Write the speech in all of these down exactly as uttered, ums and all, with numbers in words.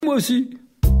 Moi aussi.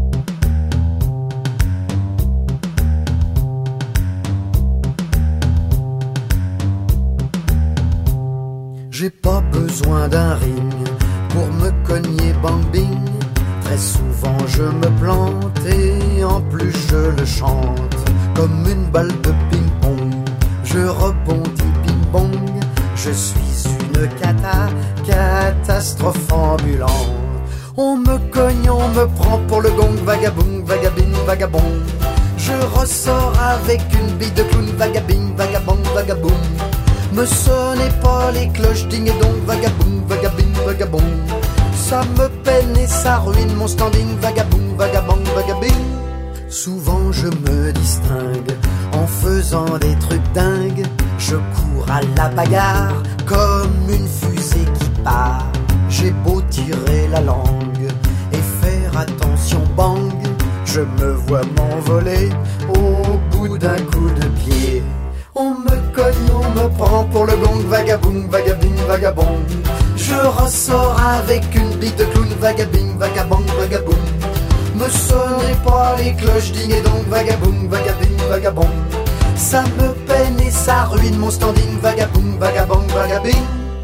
J'ai pas besoin d'un ring pour me cogner bang-bing. Très souvent je me plante et en plus je le chante. Comme une balle de ping-pong, je rebondis ping-pong. Je suis une cata, catastrophe ambulante. On me cogne, on me prend pour le gong. Vagabond, vagabine, vagabond. Je ressors avec une bille de clown. Vagabine, vagabond, vagabond. Me sonnez pas les cloches, ding et dong. Vagabond, vagabine, vagabond. Ça me peine et ça ruine mon standing. Vagabond, vagabond, vagabine. Souvent je me distingue en faisant des trucs dingues. Je cours à la bagarre comme une fusée qui part. J'ai beau tirer la langue et faire attention bang, je me vois m'envoler au bout d'un coup de pied. On me cogne, on me prend pour le gong. Vagabond, vagabine, vagabond. Je ressors avec une bite de clown. Vagabine, vagabond, vagabond. Me sonnez pas les cloches, ding et dong. Vagabond, vagabine, vagabond. Ça me peine et ça ruine mon standing. Vagabond, vagabond, vagabine.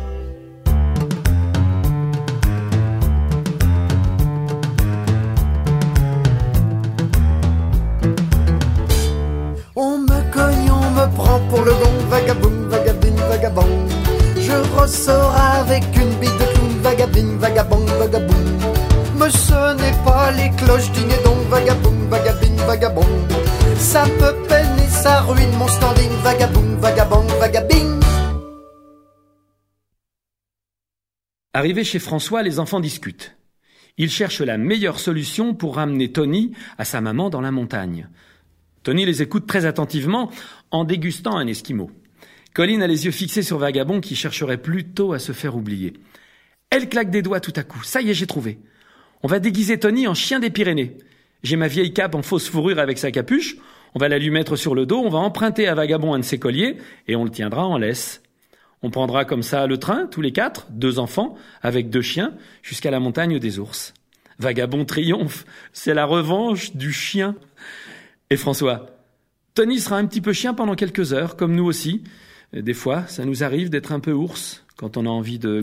On me cogne, on me prend pour le gong. Vagabond, vagabine, vagabond. Je ressors avec une bite de clown. Vagabine, vagabond, vagabond. Me sonnez pas les cloches, ding et dong. Vagabond, vagabine, vagabond. Ça me peine et ça ruine mon standing. Vagabond, vagabond, vagabine. Arrivé chez François, les enfants discutent. Ils cherchent la meilleure solution pour ramener Tony à sa maman dans la montagne. Tony les écoute très attentivement en dégustant un esquimau. Colline a les yeux fixés sur Vagabond qui chercherait plutôt à se faire oublier. Elle claque des doigts tout à coup. Ça y est, j'ai trouvé. On va déguiser Tony en chien des Pyrénées. J'ai ma vieille cape en fausse fourrure avec sa capuche. On va la lui mettre sur le dos, on va emprunter à Vagabond un de ses colliers et on le tiendra en laisse. On prendra comme ça le train, tous les quatre, deux enfants, avec deux chiens, jusqu'à la montagne des ours. Vagabond triomphe. C'est la revanche du chien. Et François, Tony sera un petit peu chien pendant quelques heures, comme nous aussi. Des fois, ça nous arrive d'être un peu ours quand on a envie de